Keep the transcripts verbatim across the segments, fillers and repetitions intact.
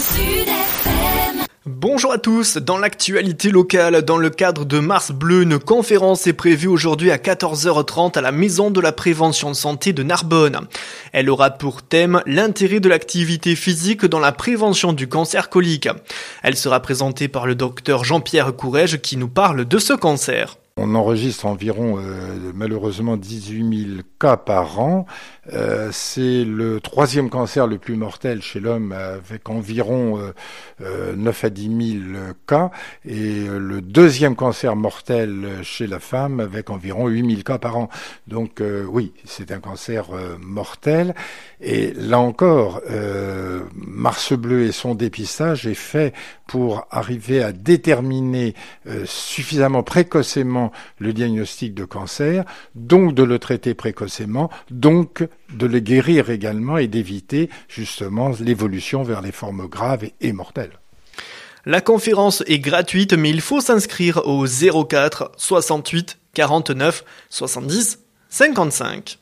Sud F M. Bonjour à tous, dans l'actualité locale, dans le cadre de Mars Bleu, une conférence est prévue aujourd'hui à quatorze heures trente à la Maison de la Prévention de Santé de Narbonne. Elle aura pour thème l'intérêt de l'activité physique dans la prévention du cancer colique. Elle sera présentée par le docteur Jean-Pierre Courrèges qui nous parle de ce cancer. On enregistre environ euh, malheureusement dix-huit mille cas par an. Euh, c'est le troisième cancer le plus mortel chez l'homme avec environ euh, euh, neuf à dix mille cas et euh, le deuxième cancer mortel chez la femme avec environ huit mille cas par an. Donc euh, oui, c'est un cancer euh, mortel et là encore, euh, Mars Bleu et son dépistage est fait pour arriver à déterminer euh, suffisamment précocement le diagnostic de cancer, donc de le traiter précocement, donc de le guérir également et d'éviter justement l'évolution vers les formes graves et mortelles. La conférence est gratuite, mais il faut s'inscrire au zéro quatre soixante-huit quarante-neuf soixante-dix cinquante-cinq.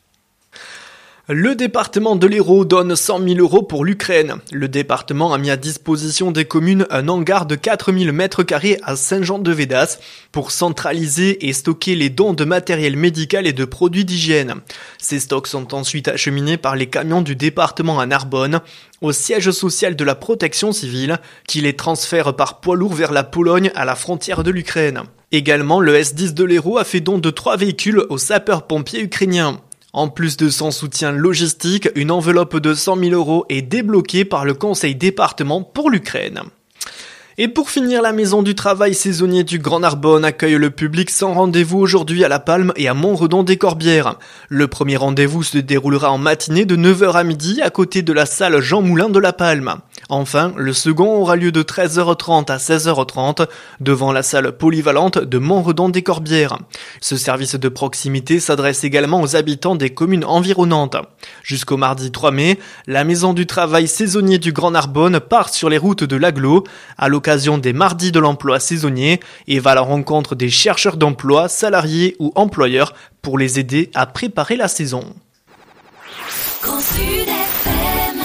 Le département de l'Hérault donne cent mille euros pour l'Ukraine. Le département a mis à disposition des communes un hangar de quatre mille mètres carrés à Saint-Jean-de-Védas pour centraliser et stocker les dons de matériel médical et de produits d'hygiène. Ces stocks sont ensuite acheminés par les camions du département à Narbonne, au siège social de la protection civile, qui les transfère par poids lourd vers la Pologne à la frontière de l'Ukraine. Également, le S dix de l'Hérault a fait don de trois véhicules aux sapeurs-pompiers ukrainiens. En plus de son soutien logistique, une enveloppe de cent mille euros est débloquée par le conseil département pour l'Ukraine. Et pour finir, la maison du travail saisonnier du Grand Narbonne accueille le public sans rendez-vous aujourd'hui à La Palme et à Montredon-des-Corbières. Le premier rendez-vous se déroulera en matinée de neuf heures à midi à côté de la salle Jean Moulin de La Palme. Enfin, le second aura lieu de treize heures trente à seize heures trente devant la salle polyvalente de Montredon-des-Corbières. Ce service de proximité s'adresse également aux habitants des communes environnantes. Jusqu'au mardi trois mai, la maison du travail saisonnier du Grand Narbonne part sur les routes de l'Agglo à l'occasion des mardis de l'emploi saisonnier et va à la rencontre des chercheurs d'emploi, salariés ou employeurs pour les aider à préparer la saison.